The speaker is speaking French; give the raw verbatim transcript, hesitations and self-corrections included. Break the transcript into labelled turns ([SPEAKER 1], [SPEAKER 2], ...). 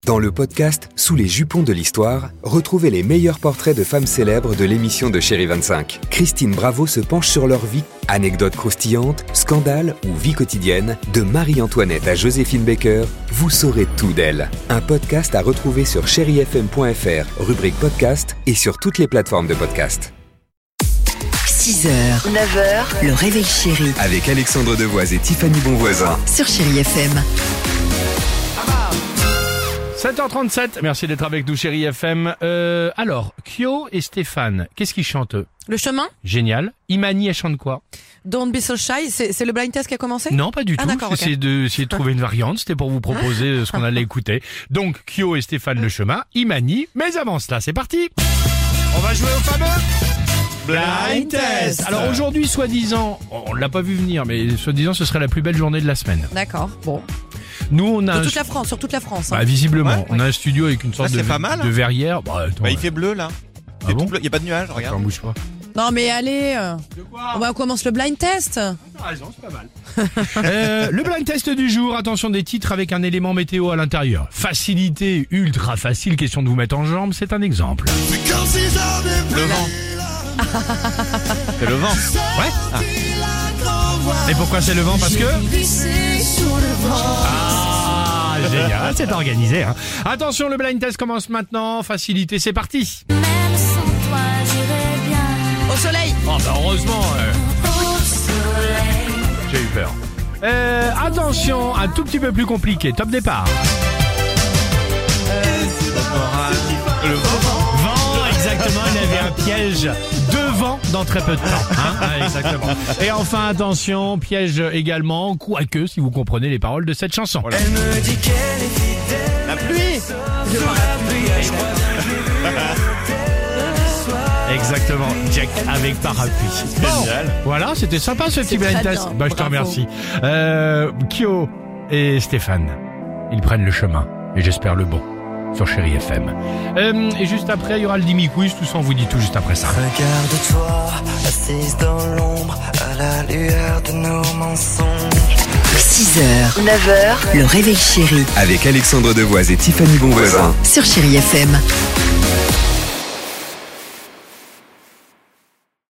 [SPEAKER 1] Dans le podcast Sous les jupons de l'histoire, retrouvez les meilleurs portraits de femmes célèbres de l'émission de Chérie vingt-cinq. Christine Bravo se penche sur leur vie. Anecdotes croustillantes, scandales ou vie quotidienne, de Marie-Antoinette à Joséphine Baker, vous saurez tout d'elle. Un podcast à retrouver sur chéri f m point f r, rubrique podcast et sur toutes les plateformes de podcast.
[SPEAKER 2] six heures, neuf heures, le réveil chéri.
[SPEAKER 1] Avec Alexandre Devoise et Tiffany Bonvoisin.
[SPEAKER 2] Sur Chéri F M.
[SPEAKER 3] sept heures trente-sept, merci d'être avec nous, Chéri F M. Euh, alors, Kyo et Stéphane, qu'est-ce qu'ils chantent eux?
[SPEAKER 4] Le chemin?
[SPEAKER 3] Génial. Imani, elle chante quoi?
[SPEAKER 4] Don't be so shy, c'est, c'est le blind test qui a commencé?
[SPEAKER 3] Non, pas du
[SPEAKER 4] Ah,
[SPEAKER 3] tout.
[SPEAKER 4] d'accord,
[SPEAKER 3] J'essaie
[SPEAKER 4] ok.
[SPEAKER 3] de, essayer de trouver une variante. C'était pour vous proposer ce qu'on allait écouter. Donc, Kyo et Stéphane, le chemin. Imani. Mais avant cela, c'est parti. On va jouer au fameux Blind Test. Alors aujourd'hui, soi-disant, on l'a pas vu venir, mais soi-disant, ce serait la plus belle journée de la semaine.
[SPEAKER 4] D'accord, bon.
[SPEAKER 3] Nous, on a
[SPEAKER 4] De
[SPEAKER 3] un
[SPEAKER 4] toute la France, sur toute la France. Hein.
[SPEAKER 3] Bah, visiblement,
[SPEAKER 5] Ouais.
[SPEAKER 3] on a un studio avec une sorte
[SPEAKER 5] Ah,
[SPEAKER 3] de,
[SPEAKER 5] c'est pas mal,
[SPEAKER 3] de
[SPEAKER 5] hein.
[SPEAKER 3] verrière. Bah, attends,
[SPEAKER 5] Bah, il
[SPEAKER 3] ouais.
[SPEAKER 5] fait bleu là.
[SPEAKER 3] Ah
[SPEAKER 5] C'est
[SPEAKER 3] bon
[SPEAKER 5] tout bleu. Il y a pas de nuages, regarde.
[SPEAKER 3] Attends, bouge pas.
[SPEAKER 4] Non mais allez, euh,
[SPEAKER 3] De quoi
[SPEAKER 4] on va commencer le blind test.
[SPEAKER 3] T'as raison, c'est pas mal. euh, le blind test du jour, attention des titres avec un élément météo à l'intérieur. Facilité, ultra facile, question de vous mettre en jambe, c'est un exemple.
[SPEAKER 5] Le vent. C'est le vent.
[SPEAKER 3] Ouais. Ah. Et pourquoi c'est le vent? Parce que... Ah, génial, c'est organisé. Hein. Attention, le blind test commence maintenant. Facilité, c'est parti.
[SPEAKER 4] Au soleil.
[SPEAKER 3] Oh bah heureusement. euh, J'ai eu peur. Euh, attention, un tout petit peu plus compliqué. Top départ.
[SPEAKER 5] Le vent.
[SPEAKER 3] Vent, exactement, il avait un piège devant dans très peu de temps. Hein ah, exactement. Et enfin, attention, piège également, quoique, si vous comprenez les paroles de cette chanson.
[SPEAKER 5] Voilà. La pluie.
[SPEAKER 3] Exactement, Jack avec parapluie.
[SPEAKER 5] Génial.
[SPEAKER 3] Voilà, c'était sympa ce petit blind
[SPEAKER 4] très
[SPEAKER 3] test.
[SPEAKER 4] bien,
[SPEAKER 3] Bah, je te
[SPEAKER 4] bravo.
[SPEAKER 3] remercie. Euh, Kyo et Stéphane, ils prennent le chemin, et j'espère le bon, sur Chéri F M. Euh, et juste après, il y aura le Dimi Quiz, tout ça on vous dit tout juste après ça.
[SPEAKER 6] Regarde-toi, assise dans l'ombre, à la lueur de nos mensonges.
[SPEAKER 2] six heures, neuf heures, le réveil chéri.
[SPEAKER 1] Avec Alexandre Devoise et Tiffany Bonvoisin.
[SPEAKER 2] Sur Chéri F M.